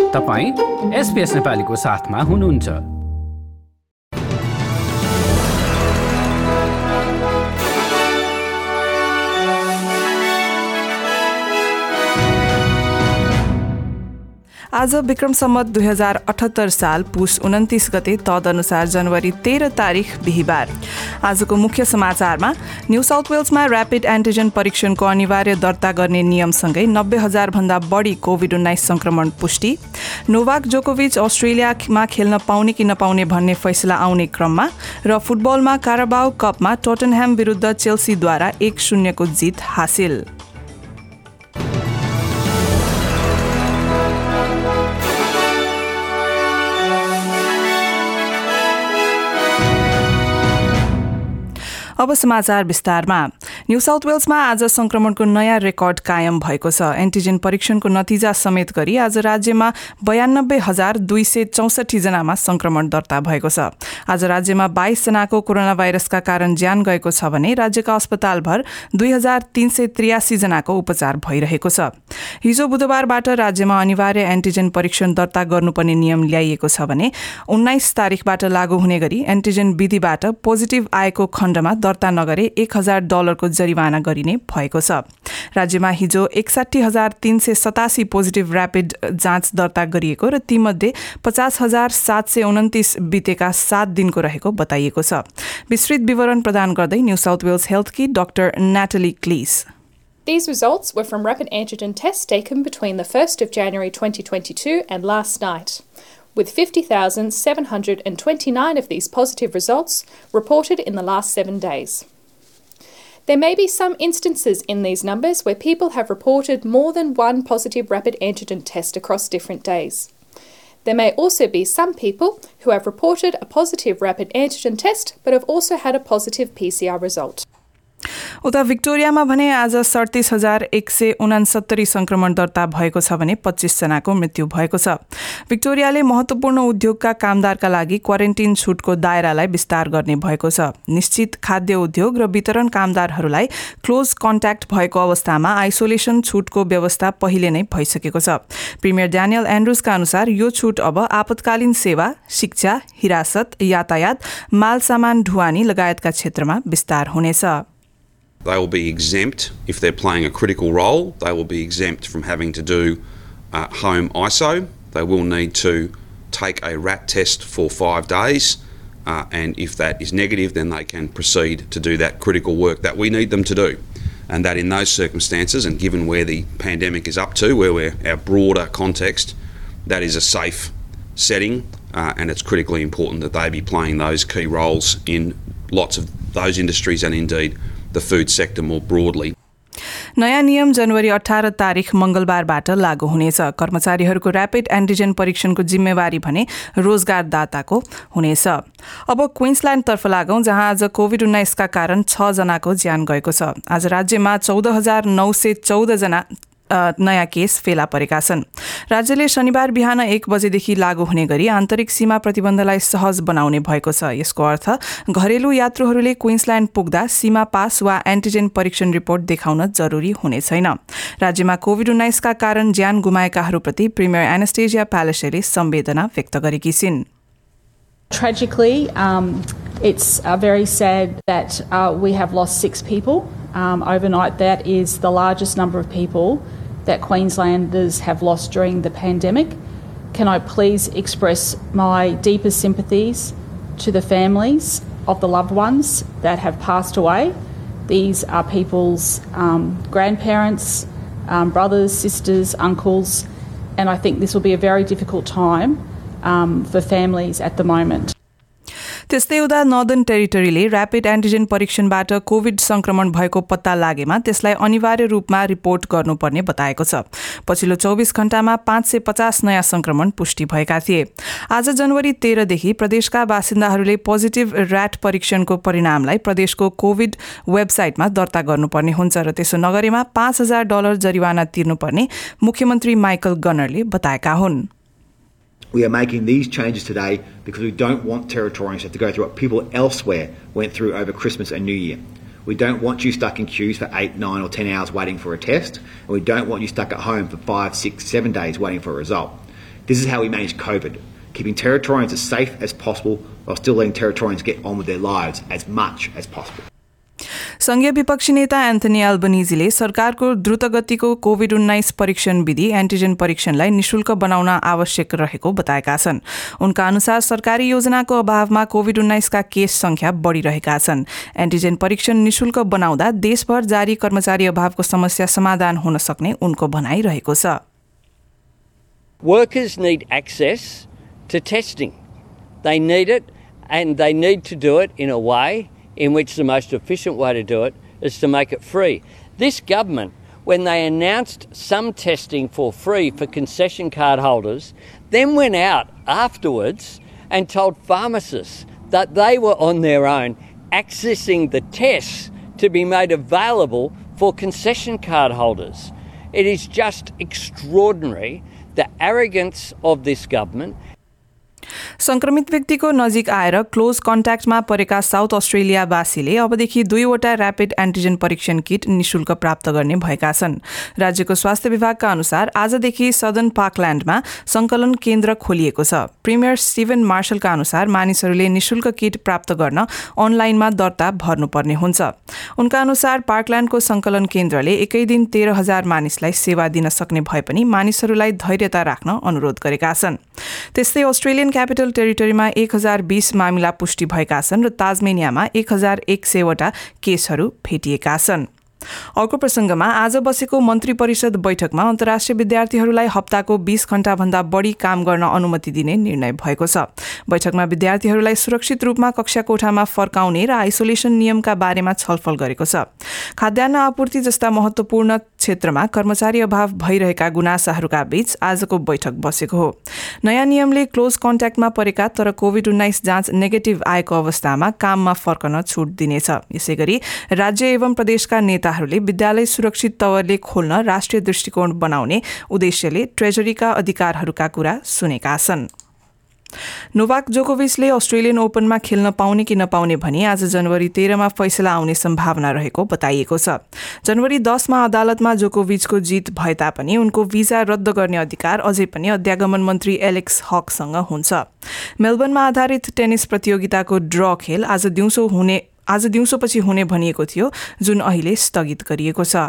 तपाईं SBS नेपालीको साथमा हुनुहुन्छ। आज विक्रम सम्वत 2078 साल पुस 29 गते तदनुसार जनवरी 13 तारिख बिहिबार। आजको मुख्य समाचारमा न्यू साउथ वेल्समा ऱ्यापिड एन्टिजन परीक्षणको अनिवार्य दर्ता गर्ने नियमसँगै 90,000 भन्दा बढी कोभिड-19 संक्रमण पुष्टि, नोभाक जोकोभिच अस्ट्रेलियामा खेल्न पाउने कि नपाउने भन्ने फैसला आउने क्रममा र फुटबलमा काराबाओ कपमा टोटनह्याम विरुद्ध चेल्सीद्वारा 1-0 को जित हासिल। अब समाचार विस्तारमा। न्यू साउथ वेल्समा आज संक्रमणको नयाँ रेकर्ड कायम भएको छ। एन्टिजन परीक्षणको नतिजा समेत गरी आज राज्यमा 92,264 जनामा संक्रमण दर्ता भएको छ। आज राज्यमा 22 जनाको कोरोना भाइरसका कारण ज्यान गएको छ भने राज्यका अस्पतालभर 2,383 जनाको उपचार भइरहेको छ। हिजो बुधबारबाट राज्यमा अनिवार्य एन्टिजन परीक्षण दर्ता गर्नुपर्ने नियम ल्याइएको छ भने 19 तारिखबाट लागू हुने गरी एन्टिजन विधिबाट पोजिटिभ आएको खण्डमा दर्ता नगरे $1,000 को जरिवाना गरिने भएको छ। राज्यमा हिजो 61,387 पोजिटिभ ऱ्यापिड जाँच दर्ता गरिएको र तीमध्ये 50,729 बितेका 7 दिनको रहेको बताइएको छ। विस्तृत विवरण प्रदान गर्दै न्यू साउथ वेल्स हेल्थकी डाक्टर न्याटली क्लिस। These results were from rapid antigen tests taken between the 1st of January 2022 and last night, with 50,729 of these positive results reported in the last 7 days. There may be some instances in these numbers where people have reported more than one positive rapid antigen test across different days. There may also be some people who have reported a positive rapid antigen test but have also had a positive PCR result. उता भिक्टोरियामा भने आज 37,169 संक्रमण दर्ता भएको छ भने 25 जनाको मृत्यु भएको छ। भिक्टोरियाले महत्त्वपूर्ण उद्योगका कामदारका लागि क्वारेन्टिन छुटको दायरालाई विस्तार गर्ने भएको छ। निश्चित खाद्य उद्योग र वितरण कामदारहरूलाई क्लोज कन्ट्याक्ट भएको अवस्थामा आइसोलेसन छुटको व्यवस्था पहिले नै भइसकेको छ। प्रिमियर ड्यानियल एन्ड्रुजका अनुसार यो छुट अब आपतकालीन सेवा, शिक्षा, हिरासत, यातायात, माल सामान ढुवानी लगायतका क्षेत्रमा विस्तार हुनेछ। They will be exempt if they're playing a critical role. They will be exempt from having to do home ISO. They will need to take a RAT test for 5 days, and if that is negative, then they can proceed to do that critical work that we need them to do. And that in those circumstances, and given where the pandemic is up to, where we're our broader context, that is a safe setting, and it's critically important that they be playing those key roles in lots of those industries and indeed the food sector more broadly. नयाँ नियम जनवरी 18 तारिख मंगलबारबाट लागू हुनेछ। कर्मचारीहरूको rapid antigen परीक्षणको जिम्मेवारी भने रोजगारदाताको हुनेछ। अब क्वीन्सल्यान्डतर्फ लागौं, जहाँ आज कोभिड-19 का कारण 6 जनाको ज्यान गएको छ। आज राज्यमा 14,914 जना नयाँ केस फेला परेका छन्। राज्यले शनिबार बिहान 1 बजेदेखि लागू हुने गरी आन्तरिक सीमा प्रतिबन्धलाई सहज बनाउने भएको छ। यसको अर्थ घरेलु यात्रुहरूले क्वीन्सल्यान्ड पुग्दा सीमा पास वा एन्टिजन परीक्षण रिपोर्ट देखाउन जरुरी हुने छैन। राज्यमा कोभिड-19 का कारण ज्यान गुमाएकाहरूप्रति प्रिमियर एनास्टेसिया प्यालेसेले संवेदना व्यक्त गरेकी छिन्। Tragically, it's very sad that we have lost 6 people overnight. That is the largest number of people that Queenslanders have lost during the pandemic. Can I please express my deepest sympathies to the families of the loved ones that have passed away. These are people's grandparents, brothers, sisters, uncles, and I think this will be a very difficult time for families at the moment. त्यस्तै उता Northern टेरिटरीले rapid antigen परीक्षणबाट COVID संक्रमण भएको पत्ता लागेमा त्यसलाई अनिवार्य रूपमा रिपोर्ट गर्नुपर्ने बताएको छ। पछिल्लो 24 घण्टामा 550 नयाँ संक्रमण पुष्टि भएका थिए। आज जनवरी 13 देखि प्रदेशका बासिन्दाहरूले पोजिटिभ ऱ्याट परीक्षणको परिणामलाई प्रदेशको कोभिड वेबसाइटमा दर्ता गर्नुपर्ने हुन्छ र त्यसो नगरेमा $5,000 जरिवाना तिर्नुपर्ने मुख्यमन्त्री माइकल गनरले बताएका हुन्। We are making these changes today because we don't want Territorians to have to go through what people elsewhere went through over Christmas and New Year. We don't want you stuck in queues for 8, 9 or 10 hours waiting for a test, and we don't want you stuck at home for 5, 6, 7 days waiting for a result. This is how we manage COVID, keeping Territorians as safe as possible while still letting Territorians get on with their lives as much as possible. संघीय विपक्षी नेता Anthony एल्बनीजीले सरकारको द्रुतगतिको COVID-19 परीक्षण विधि antigen परीक्षणलाई निशुल्क बनाउन आवश्यक रहेको बताएका छन्। उनका अनुसार सरकारी योजनाको अभावमा कोभिड-19 का केस संख्या बढ़िरहेका छन्। एन्टिजेन परीक्षण निशुल्क बनाउँदा देशभर जारी कर्मचारी अभावको समस्या समाधान हुन सक्ने उनको भनाइ रहेको छ। Workers need access to testing. They need it, and they need to do it in a way in which the most efficient way to do it is to make it free. This government, when they announced some testing for free for concession card holders, then went out afterwards and told pharmacists that they were on their own accessing the tests to be made available for concession card holders. It is just extraordinary, the arrogance of this government. संक्रमित व्यक्तिको नजिक आएर close कन्ट्याक्टमा परेका south अस्ट्रेलियावासीले अबदेखि 2वटा rapid antigen परीक्षण किट निशुल्क प्राप्त गर्ने भएका छन्। राज्यको स्वास्थ्य विभागका अनुसार आजदेखि सदर्न पार्कल्यान्डमा संकलन केन्द्र खोलिएको छ। प्रिमियर स्टिभन मार्शलका अनुसार मानिसहरूले निशुल्क किट प्राप्त गर्न अनलाइनमा दर्ता भर्नुपर्ने हुन्छ। उनका अनुसार पार्कल्यान्डको संकलन केन्द्रले एकै दिन 13,000 मानिसलाई सेवा दिन सक्ने भए पनि मानिसहरूलाई धैर्यता राख्न अनुरोध गरेका छन्। त्यस्तै अस्ट्रेलियन क्यापिटल टेरिटरीमा 1020 मामिला पुष्टि भएका छन् र ताजमेनियामा 1100 वटा केसहरू भेटिएका छन्। अर्को प्रसंगमा आज बसेको मन्त्री परिषद बैठकमा अन्तर्राष्ट्रिय विद्यार्थीहरूलाई हप्ताको 20 घण्टाभन्दा बढी काम गर्न अनुमति दिने निर्णय भएको छ। बैठकमा विद्यार्थीहरूलाई सुरक्षित रूपमा कक्षा कोठामा फर्काउने र आइसोलेसन नियमका बारेमा छलफल गरेको छ। खाद्यान्न आपूर्ति जस्ता महत्त्वपूर्ण क्षेत्रमा कर्मचारी अभाव भइरहेका गुनासाहरूका बीच आजको बैठक बसेको हो। नयाँ नियमले क्लोज कन्ट्याक्टमा परेका तर कोभिड-19 जाँच नेगेटिभ आएको अवस्थामा काममा फर्कन छुट दिनेछ। यसैगरी राज्य एवं प्रदेशका नेताहरूले विद्यालय सुरक्षित तवरले खोल्न राष्ट्रिय दृष्टिकोण बनाउने उद्देश्यले ट्रेजरीका अधिकारहरूका कुरा सुनेका छन्। नोभाक जोकोभिचले अस्ट्रेलियन ओपनमा खेल्न पाउने कि नपाउने भनी आज जनवरी 13 फैसला आउने सम्भावना रहेको बताइएको छ। जनवरी 10 अदालतमा जोकोभिचको जित भए तापनि उनको भिजा रद्द गर्ने अधिकार अझै पनि अध्यागमन मन्त्री एलेक्स हकसँग हुन्छ। मेलबर्नमा आधारित टेनिस प्रतियोगिताको ड्र खेल आज दिउँसोपछि हुने भनिएको थियो, जुन अहिले स्थगित गरिएको छ।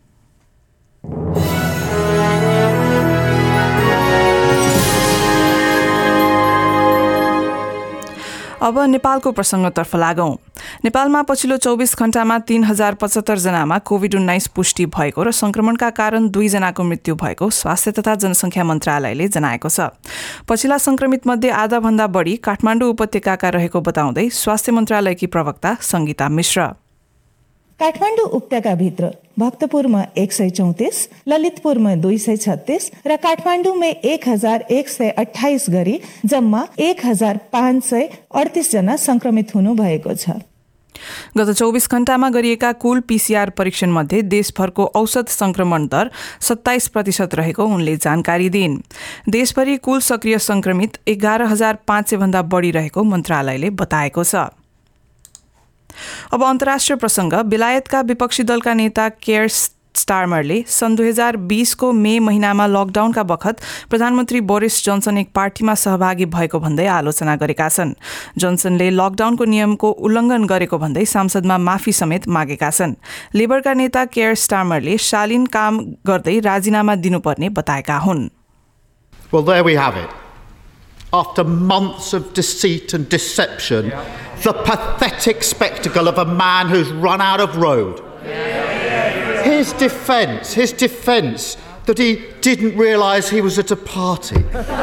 अब नेपालको प्रसंगतर्फ लागौं। नेपालमा पछिल्लो 24 घण्टामा 3075 जनामा कोभिड-19 पुष्टि भएको र संक्रमणका कारण 2 जनाको मृत्यु भएको स्वास्थ्य तथा जनसंख्या मन्त्रालयले जनाएको छ। पछिल्ला संक्रमित मध्ये आधा भन्दा बढी काठमाडौँ उपत्यकाका रहेको बताउँदै स्वास्थ्य मन्त्रालयकी प्रवक्ता संगीता मिश्र, काठमाडौँ उपत्यकाभित्र भक्तपुरमा 134, ललितपुरमा 236 र काठमाडौँमा 1128 गरी जम्मा 1538 जना संक्रमित हुनु भएको छ। गत 24 घण्टामा गरिएका कुल पीसीआर परीक्षण मध्ये देशभरको औसत संक्रमण दर 27% रहेको उनले जानकारी दिइन्। देशभरि कुल सक्रिय संक्रमित 11,500 भन्दा बढी रहेको मन्त्रालयले बताएको छ। अब अन्तर्राष्ट्रिय प्रसंग। बेलायतका विपक्षी दलका नेता केयर स्टारमरले सन् 2020 को मे महिनामा लकडाउनका बखत प्रधानमन्त्री बोरिस जोन्सन एक पार्टीमा सहभागी भएको भन्दै आलोचना गरेका छन्। जोन्सनले लकडाउनको नियमको उल्लङ्घन गरेको भन्दै संसदमा माफी समेत मागेका छन्। लेबरका नेता केयर स्टारमरले शालीन काम गर्दै राजीनामा दिनुपर्ने बताएका हुन्। Well, there we have it. After months of deceit and deception, the pathetic spectacle of a man who's run out of road. His defence that he didn't realise he was at a party.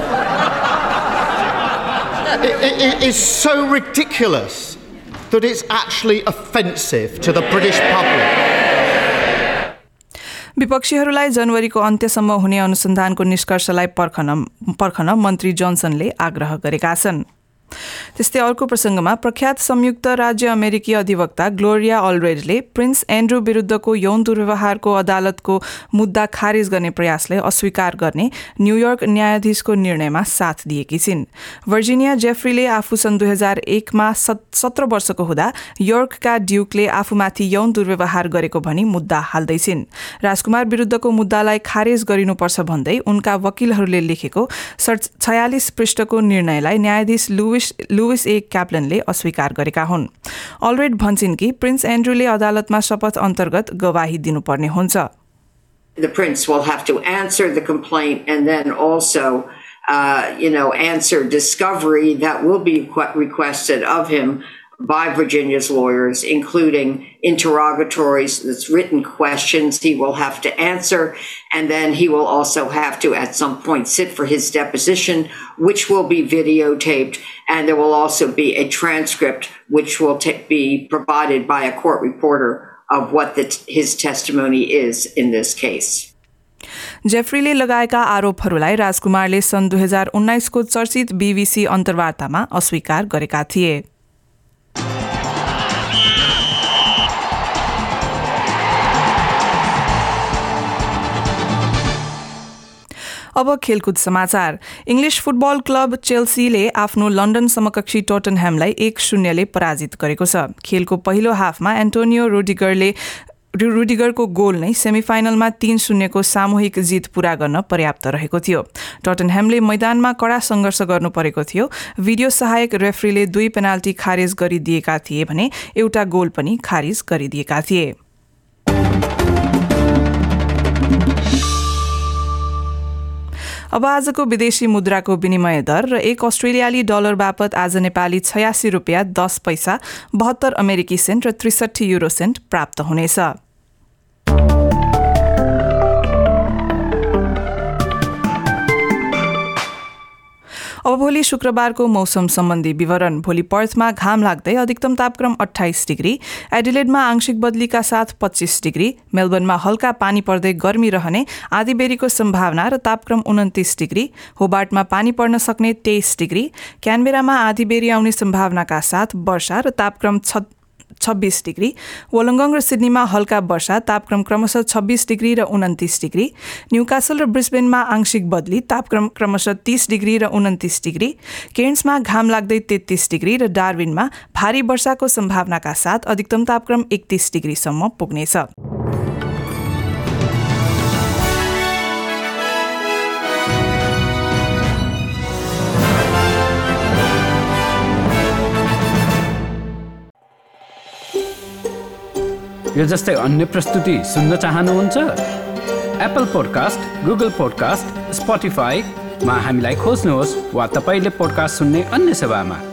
It is so ridiculous that it's actually offensive to the British public. विपक्षीहरूलाई जनवरीको अन्त्यसम्म हुने अनुसन्धानको निष्कर्षलाई पर्खन मन्त्री जोन्सनले आग्रह गरेका छन्। त्यस्तै अर्को प्रसङ्गमा प्रख्यात संयुक्त राज्य अमेरिकी अधिवक्ता ग्लोरिया अलरेडले प्रिन्स एन्ड्रू विरुद्धको यौन दुर्व्यवहारको अदालतको मुद्दा खारेज गर्ने प्रयासलाई अस्वीकार गर्ने न्यूयोर्क न्यायाधीशको निर्णयमा साथ दिएकी छिन्। भर्जिनिया जेफ्रीले आफू सन् 2001मा 17 वर्षको हुँदा योर्कका ड्युकले आफूमाथि यौन दुर्व्यवहार गरेको भनी मुद्दा हाल्दैछिन्। राजकुमार विरुद्धको मुद्दालाई खारेज गरिनुपर्छ भन्दै उनका वकिलहरूले लेखेको 46 पृष्ठको निर्णयलाई न्यायाधीश लुइस ए क्याप्लनले अस्वीकार गरेका हुन्। अलरेड भन्छन् कि प्रिन्स एन्ड्रूले अदालतमा शपथ अन्तर्गत गवाही दिनुपर्ने हुन्छ। The prince will have to answer the complaint and then also answer discovery that will be requested of him by Virginia's lawyers, including interrogatories, that's written questions he will have to answer, and then he will also have to at some point sit for his deposition, which will be videotaped, and there will also be a transcript which will be provided by a court reporter of what his testimony is in this case. जेफ्रीले लगाएका आरोपहरूलाई राजकुमारले सन् 2019 को चर्चित BBC अन्तर्वार्तामा अस्वीकार गरेका थिए। अब खेलकुद समाचार। इङ्ग्लिस फुटबल क्लब चेल्सीले आफ्नो लन्डन समकक्षी टोटनह्यामलाई 1-0 ले पराजित गरेको छ। खेलको पहिलो हाफमा एन्टोनियो रुडिगरको गोल नै सेमिफाइनलमा 3-0 को सामूहिक जित पूरा गर्न पर्याप्त रहेको थियो। टोटनह्यामले मैदानमा कडा सङ्घर्ष गर्नु परेको थियो। भिडियो सहायक रेफ्रीले 2 पेनाल्टी खारेज गरिदिएका थिए भने एउटा गोल पनि खारिज गरिदिएका थिए। अब आजको विदेशी मुद्राको विनिमय दर र 1 अस्ट्रेलियाली डलर बापत आज नेपाली 86 रुपियाँ 10 पैसा 72 अमेरिकी सेन्ट र 63 युरो सेन्ट प्राप्त हुनेछ। अब भोलि शुक्रबारको मौसम सम्बन्धी विवरण। भोलि पर्थमा घाम लाग्दै अधिकतम तापक्रम 28 डिग्री, एडिलेडमा आंशिक बदलीका साथ 25 डिग्री, मेलबर्नमा हल्का पानी पर्दै गर्मी रहने आँधीबेहरीको सम्भावना र तापक्रम 29 डिग्री, होबार्टमा पानी पर्न सक्ने 23 डिग्री, क्यानबेरामा आँधीबेहरी आउने सम्भावनाका साथ वर्षा र तापक्रम 26 डिग्री, वोलङ्गङ र सिडनीमा हल्का वर्षा, तापक्रम क्रमशः 26 डिग्री र 29 डिग्री, न्यूकासल र ब्रिस्बेनमा आंशिक बदली, तापक्रम क्रमशः 30 डिग्री र 29 डिग्री, केर्न्समा घाम लाग्दै 33 डिग्री र डार्विनमा भारी वर्षाको सम्भावनाका साथ अधिकतम तापक्रम 31 डिग्रीसम्म पुग्नेछ। यो जस्तै अन्य प्रस्तुति सुन्न चाहनुहुन्छ? एप्पल पोडकास्ट, गुगल पोडकास्ट, स्पोटिफाईमा हामीलाई खोज्नुहोस् वा तपाईले पोडकास्ट सुन्ने अन्य सेवामा।